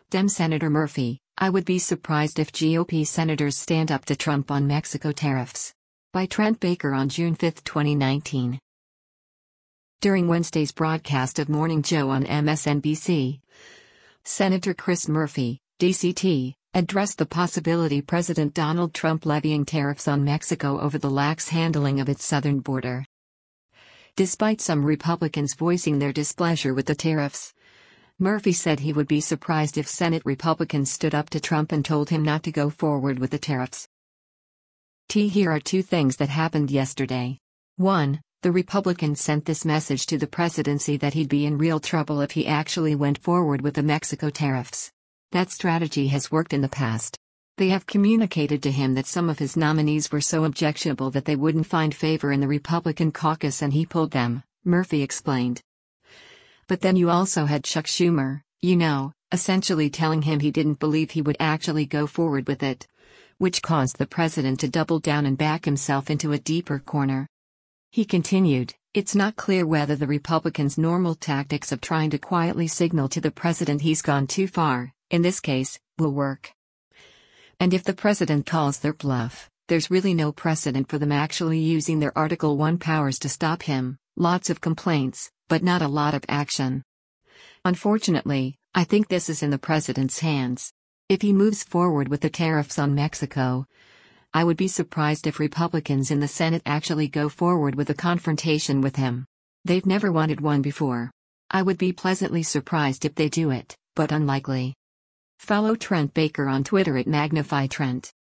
Dem Senator Murphy, I would be surprised if GOP senators stand up to Trump on Mexico tariffs. By Trent Baker on June 5, 2019. During Wednesday's broadcast of Morning Joe on MSNBC, Senator Chris Murphy, DCT, addressed the possibility President Donald Trump levying tariffs on Mexico over the lax handling of its southern border. Despite some Republicans voicing their displeasure with the tariffs, Murphy said he would be surprised if Senate Republicans stood up to Trump and told him not to go forward with the tariffs. Here are two things that happened yesterday. 1. The Republicans sent this message to the presidency that he'd be in real trouble if he actually went forward with the Mexico tariffs. That strategy has worked in the past. They have communicated to him that some of his nominees were so objectionable that they wouldn't find favor in the Republican caucus and he pulled them, Murphy explained. But then you also had Chuck Schumer, essentially telling him he didn't believe he would actually go forward with it, which caused the president to double down and back himself into a deeper corner. He continued, it's not clear whether the Republicans' normal tactics of trying to quietly signal to the president he's gone too far, in this case, will work. And if the president calls their bluff, there's really no precedent for them actually using their Article 1 powers to stop him. Lots of complaints, but not a lot of action. Unfortunately, I think this is in the president's hands. If he moves forward with the tariffs on Mexico, I would be surprised if Republicans in the Senate actually go forward with a confrontation with him. They've never wanted one before. I would be pleasantly surprised if they do it, but unlikely. Follow Trent Baker on Twitter at MagnifyTrent.